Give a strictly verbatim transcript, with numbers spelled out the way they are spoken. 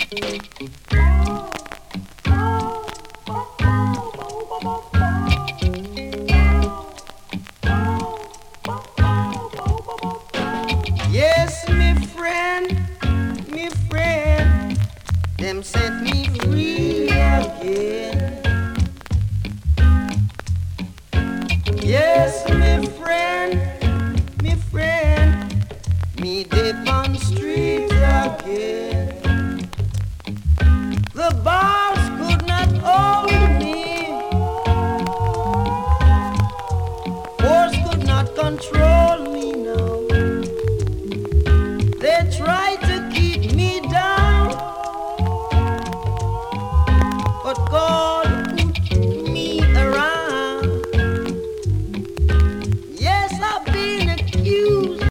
Yes, me friend, me friend, them set me free again. Yes, me friend, me friend, me dip on street again. The bar